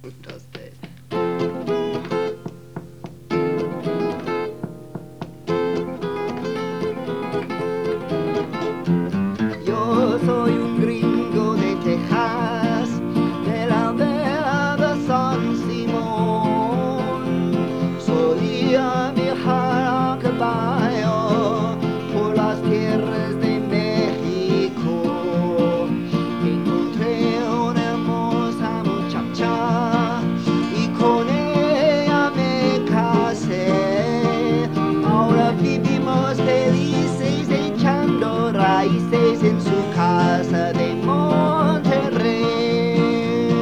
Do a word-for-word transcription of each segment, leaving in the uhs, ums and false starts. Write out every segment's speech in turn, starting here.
Dos, tres. Yo soy un gringo de Texas, de la aldea de San Simón. Solía viajar a caballo por las tierras de México. Encontré una hermosa muchacha y con ella me casé. Ahora vivimos felices echando raíces en su casa de Monterrey.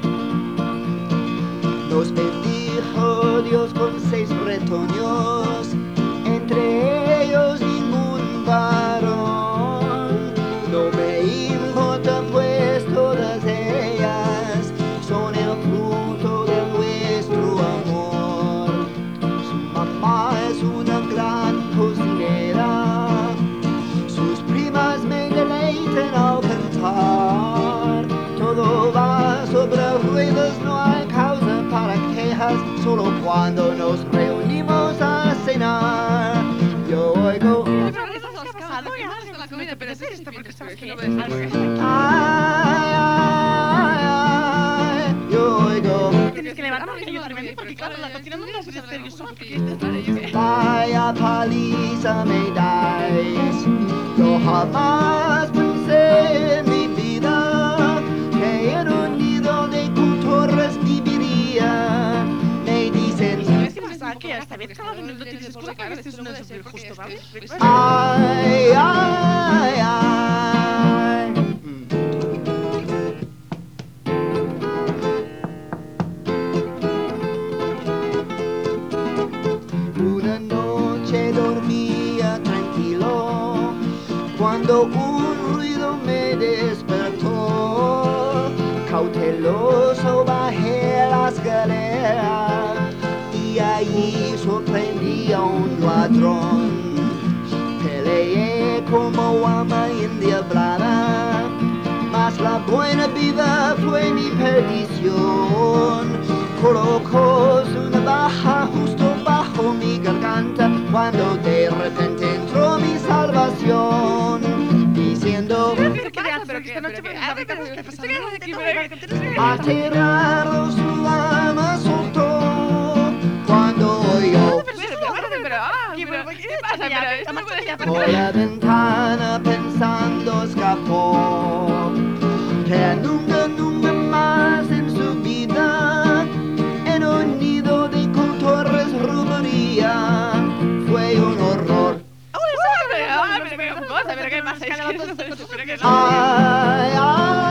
Nos bendijo Dios con seis retoños, entre ellos ningún varón. No me importa pues todas ellas son el fruto de nuestro amor. Su mamá es una gran cocinera, sus primas me deleitan al cantar. Todo va sobre ruedas, no hay causa para quejas, solo cuando nos reunimos a cenar. Yo oigo Pero ¿qué estás pasando? Ya has la comida, pero es esto porque sabes que no ves algo. ay, ay, ay, yo oigo Tienes que levantarme que yo tremendo porque claro, la cocina no la puedes hacer yo sola porque esto es para ellos. vaya paliza me dais. Yo jamás pensé en mi vida que en un nido de cotorras viviría. Me dicen ¿Sabes qué pasa? Que esta vez cada vez no tienes excusa para que estés un súper justo, ¿vale? ay, ay, ay. Mm. Una noche dormía tranquilo cuando un ruido me despertó. Cauteloso bajé la escalera y allí sorprendí a un ladrón. Peleé como alma endiablada, mas la buena vida fue mi perdición. Colocó su navaja justo bajo mi garganta cuando de repente entró mi salvación, diciendo Pero que pasa, pero que esta noche me a ver qué pasa, qué pasa. aterrado su alma soltó cuando oyó Pero pero ah, ¿qué pasa? Pero esto no puede ser por la ventana pensando escapó. Que nunca, nunca más en su vida en un nido de cotorras rumoría. Fue un horror. Pero qué pasa, pero qué pasa, es que no se espera que no. Ay, ay.